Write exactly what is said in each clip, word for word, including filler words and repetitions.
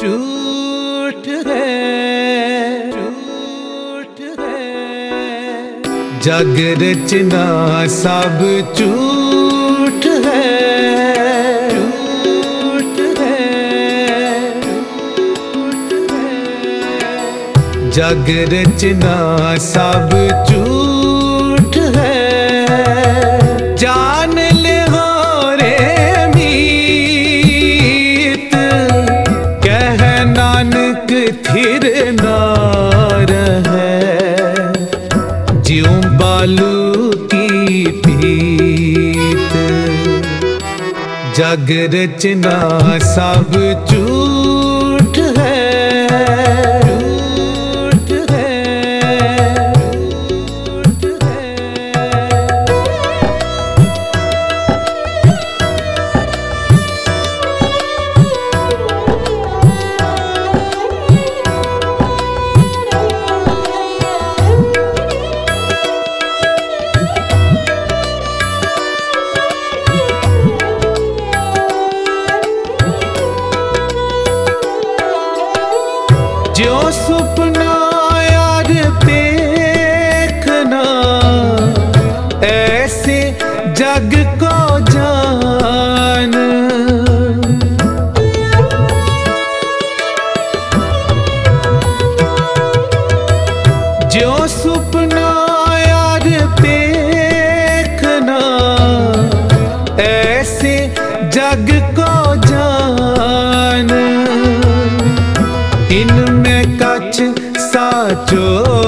झूठ है, झूठ है, जग रचना सब झूठ है, झूठ है, झूठ है, जग रचना सब झूठ है। जान ले हो रे मीत, कह नानक थिर नार है, ज्यों बालू की पीत। जग रचना सब झूठ है, जो सुपना यार देखना, ऐसे जग को जान। जो सुपना यार देखना, ऐसे जग को जान। इनमें कछ साचो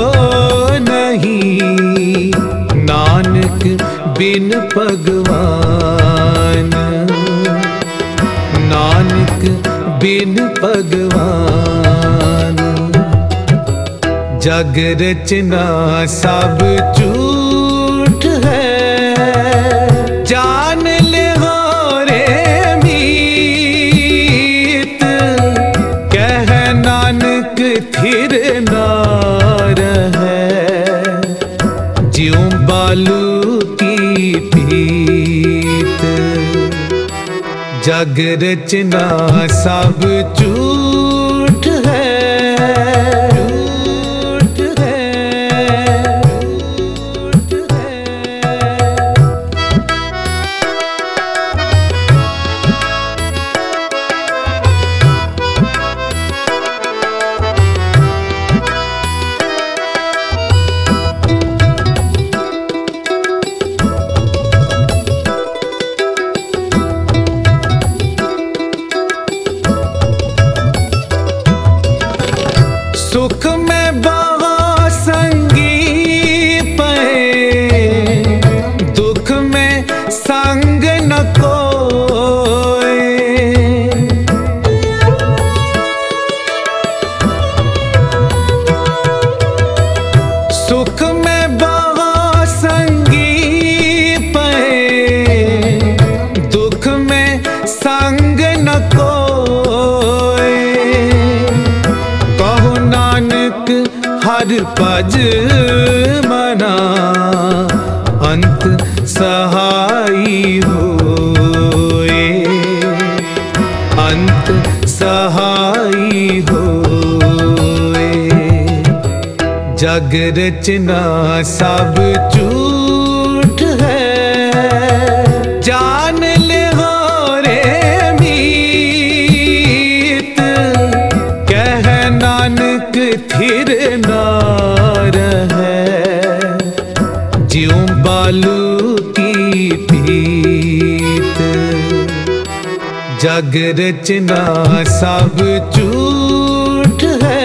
नहीं, नानक बिन भगवान, नानक बिन भगवान। जग रचना सब झूठ है, जान ले हो रे मीत, कह नानक थिर नार है, ज्यों बालू की पीत। जग रचना सब झूठ है, झूठ है, झूठ है। सुख में बहुत संगी पे, दुख में संग न कोई। सुख में बहुत संगी पे, दुख में संग न कोई। हर पज मना, अंत सहाई होए, अंत सहाई होए। जग रचना सब झूठ है, जान ले हो रे मीत, कह नानक थिर नार है, ज्यों बालू की पीत। जग रचना सब झूठ है,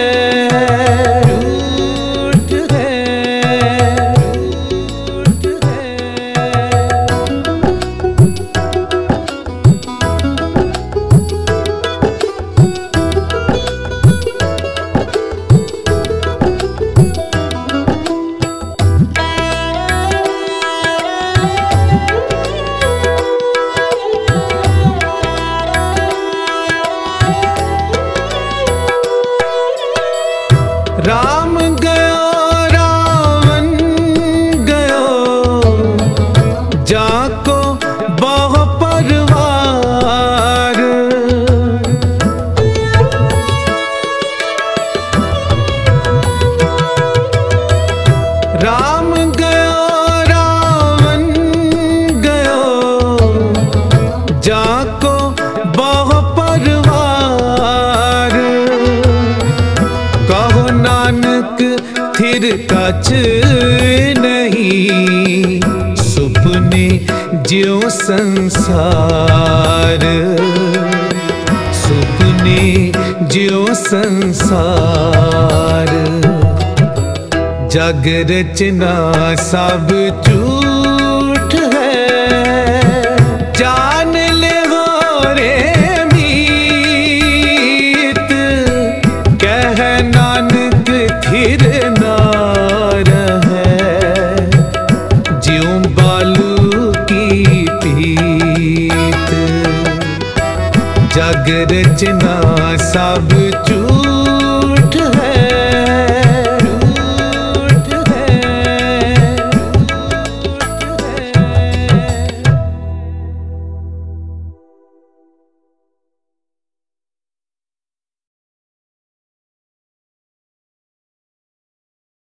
झूठ है, झूठ है। राम गयो रावण गयो, जाको बहु परवार। फिर कछ नहीं, सुपने ज्यों संसार, सुपने ज्यों संसार। जग रचना सब झूठ है, जान ले हो रे मीत, कह नानक थिर ना रहे, ज्यों बालू की पीत। जग रचना सब झूठ